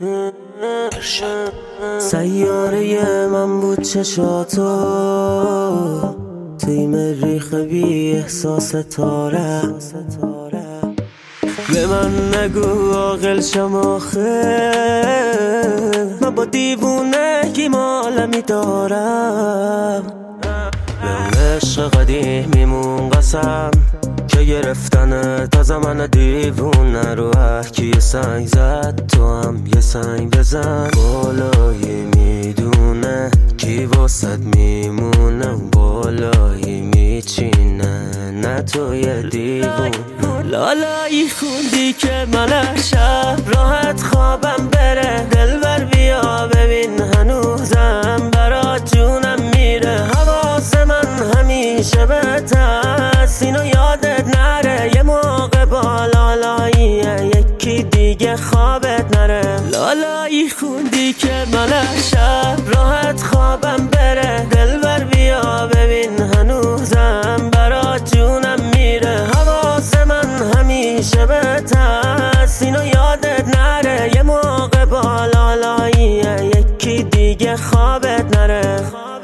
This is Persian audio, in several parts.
سیاره من بود چشاتو توی مریخ بی احساس تاره. به من نگو عاقل شم آخه، من با دیوونه کی مالمی دارم. به عشق قدیمیمون قسم که گرفتن تا زمان دیوونه رو کی یه سنگ زد تو هم یه سنگ بزن. بالایی میدونه کی واسد میمونه و بالایی میچینه نه تو یه دیوونه. لالایی خوندی که من شب راحت خوابم بره، دلبر بیا ببین هنوزم برات جونم میره. حواس من همیشه بهت هست اینو یادت نره، یه موقع با لالاییه یکی دیگه خوابت نره. لالایی خوندی که من شب راحت خوابم بره، دلبر بیا ببین هنوزم برات جونم میره. حواس من همیشه بهت هست اینو یادت نره، یه موقع با لالاییه یکی دیگه خوابت نره.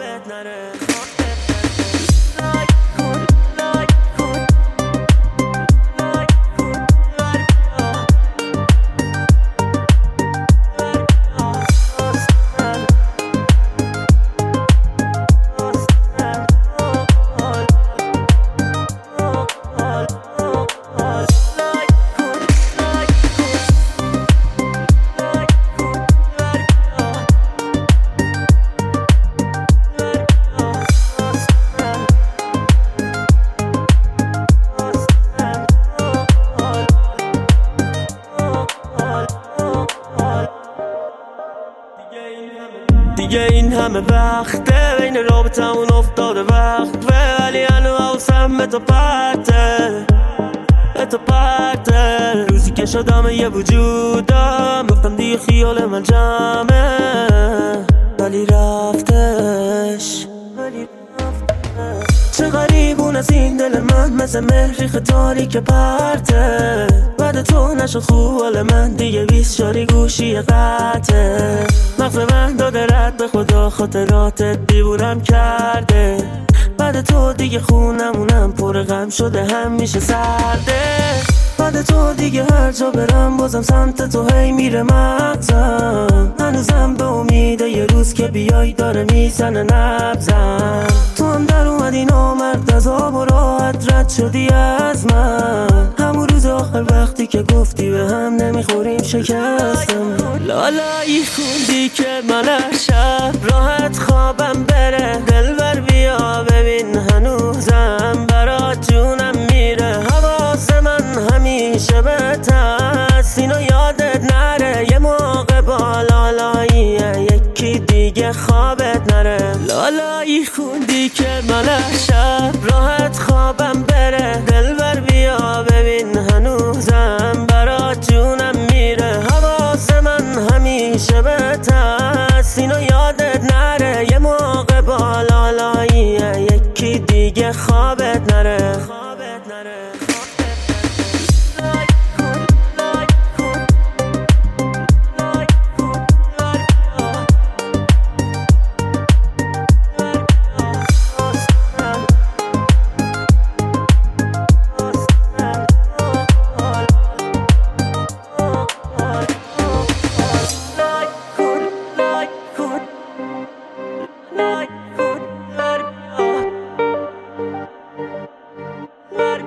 دیگه این همه وقته بین رابطمون افتاده وقت، ولی هنو حواسم به تو پرته. روزی که شدم یه وجودم گفتم دیگه خیال من جمعه، ولی رفتش. چه غریبون از این دل من مثل مریخ تاریک پرته. بعد تو نشد خوب حال من دیگه 20 شاری گوشی قطعه. مغز من داده رد به خدا خاطراتت دیوونم کرده. بعد تو دیگه خونمونم پر غم شده همیشه سرده. بعد تو دیگه هر جا برم بازم سمت تو هی میره مغزم. هنوزم به امیده یه روز که بیای داره میزنه نبزم. تو هم در اومدی نامرد از آب و راحت رد شدی از من. همون روز آخر وقتی که گفتی به هم نمیخوریم شکستم. لالایی خوندی که من شب راحت خوابم بره، دلبر بیا ببین هنوزم برات جونم میره. حواس من همیشه بهت هست اینو یادت نره، یه موقع با لالاییه یکی دیگه خوابت نره. لالایی خوندی که من شب راحت خوابم بره، دلبر بیا ببین هنوزم برات جونم میره. حواس من همیشه بهت هست اینو یادت نره، یه موقع با لالاییه یکی دیگه خوابت نره. Let